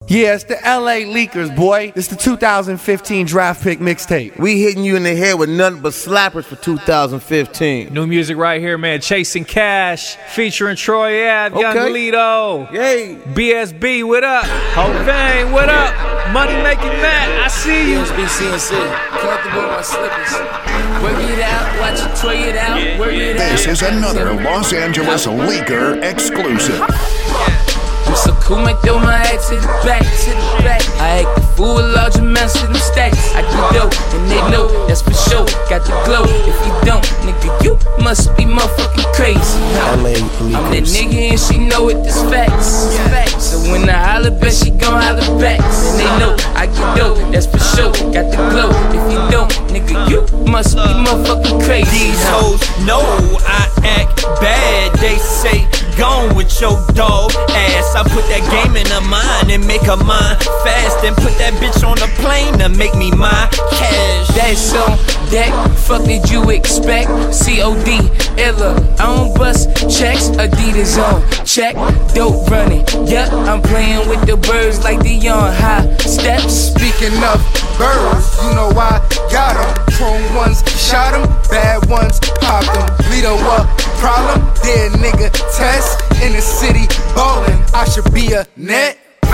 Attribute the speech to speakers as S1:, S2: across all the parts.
S1: Yeah, it's the LA Leakers, boy. It's the 2015 draft pick mixtape.
S2: We hitting you in the head with nothing but slappers for 2015.
S3: New music right here, man. Chasing Cash, featuring Troy Ave, Young Lido.
S2: Yay.
S3: BSB, what up? Hovain, what up? Money Making Matt, I see you.
S4: BCNC, comfortable in my slippers. Work it out, watch it, Troy it out, work it out.
S5: This is another Los Angeles Leaker exclusive.
S4: I'm so cool, might throw my head to the back, to the back. I act the fool with large amounts of them stacks. I get dope, and they know, that's for sure. Got the glow, if you don't, nigga, you must be motherfucking crazy. I'm that nigga and she know it, this facts. So when I holler back, she gon' holler back. And they know, I get dope, that's for sure. Got the glow, if you don't, nigga, you must be motherfucking crazy.
S6: These hoes know I act bad. They say, gone with your dog ass. I put that game in her mind and make her mind fast. And put that bitch on a plane to make me my cash.
S4: That's on deck, fuck did you expect? COD, illa, I don't bust checks. Adidas on check, dope running. Yup, I'm playing with the birds like the on high steps.
S7: Speaking of birds, you know I got them. Chrome ones shot them, bad ones popped them. Lido up, problem, dead nigga test. In the city ballin', I should be a net.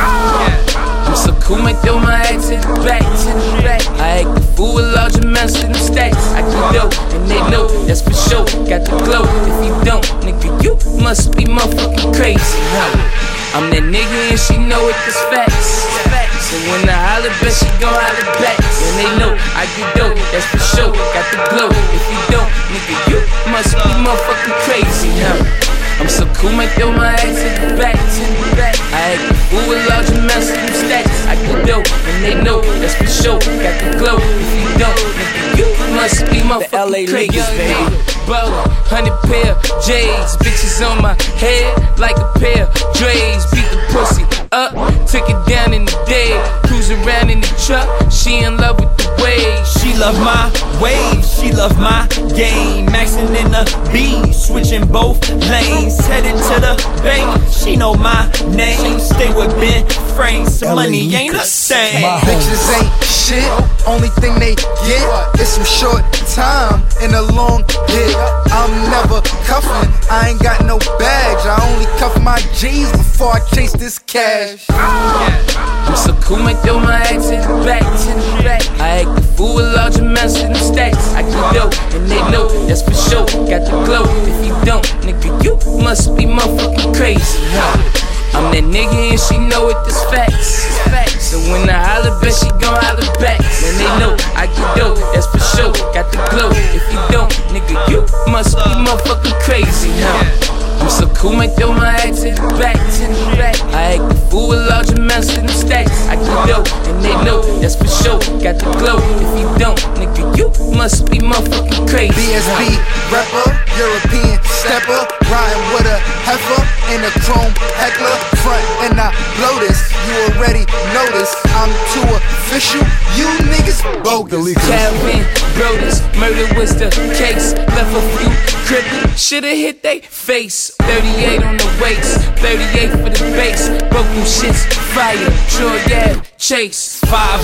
S4: I'm so cool, might throw my head to the back, to the back. I act the fool with large amounts of them stacks. I get dope, and they know, that's for sure. Got the glow, if you don't, nigga, you must be motherfucking crazy. I'm that nigga and she know it, this facts. So when I holler back, she gon' holler back. And they know, I get dope, that's for sure. Got the glow, if you don't, nigga, you must be motherfucking crazy. I'm so cool, might throw my ass to the back, to the back. I act the fool with large amounts of them stacks. I get dope, and they know, that's for sure. Got the glow, if you don't, nigga, you must be motherfucking crazy, baby. Ballin', 100 pair J's, bitches on my head like a pair Dre's. Beat the pussy up, took it down in the day. Cruise around in the truck, she in love with the wave.
S6: She love my waves, she love my game. Maxing in the B, switching both lanes. Headed to the bank, she know my name. Stay with Ben Frames, some money ain't the same.
S7: Bitches ain't shit, only thing they get is some short time and a long dick. I'm never cuffin', I ain't got no bags. I only cuff my G's before I chase this cash.
S4: I'm so cool, might throw my ass to the back, to the back. I act the fool with large amounts of them stacks. I get dope, and they know, that's for sure. Got the glow, if you don't, nigga, you must be motherfucking crazy. I'm that nigga and she know it, this facts. So when I holler back, she gon' holler back. And they know, I get dope, that's for sure. Got the glow, if you don't, nigga, you must be motherfucking crazy. I'm so cool, might throw my ass to the back, to the back. I act the fool with large amounts of them stacks. I get dope, and they know, that's for sure. Got the glow, if you don't, nigga, you must be motherfucking crazy.
S7: BSB rapper, European stepper, riding with a heifer in a chrome heckler. Front and I blow this, you already know this. I'm too official, you niggas bogus.
S4: Calvin, Brodus, murder was the case. Left a few crippled, shoulda hit they face. 38 on the waist, 38 for the base. Broke them shits, fire, Troy Ave, Chase.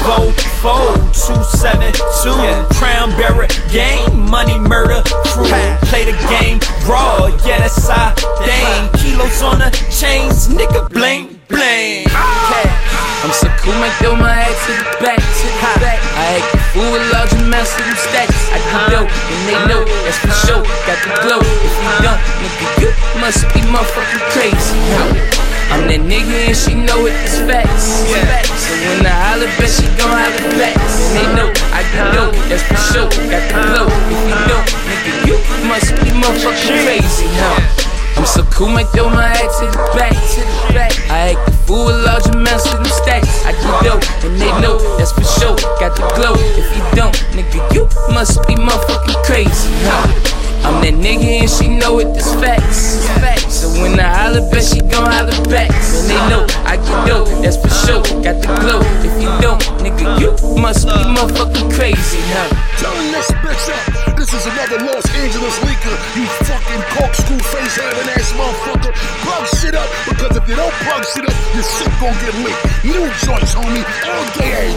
S6: 504-272, Crown Bearer gang, money murder crew. Play the game raw, yeah that's our thing. Kilos on the chains, nigga bling bling.
S4: I'm so cool, might throw my ass to the back, to the back. I act the fool with large amounts of them stacks. I get dope, and they know, that's for sure. Got the glow, if you don't, nigga, you must be motherfucking crazy. I'm that nigga and she know it, this facts. So when I holler back, she gon' holler back. And they know, I get dope, that's for sure. Got the glow, if you don't, nigga, you must be motherfucking crazy. I'm so cool, might throw my ass to the back, to the back. I act the fool with large amounts of them stacks. I get dope, and they know, that's for sure. Got the glow, if you don't, nigga, you must be motherfucking crazy. I'm that nigga and she know it, this facts. So when I holler back, she gon' holler back. And they know, I get dope, that's for sure. Got the glow, if you don't, nigga, you must be motherfucking crazy.
S5: Turn this bitch up. This is another Los Angeles leaker. You fucking corkscrew face having ass motherfucker. Plug shit up, because if you don't plug shit up, you're sick gon' get lit. New joints, homie, all day.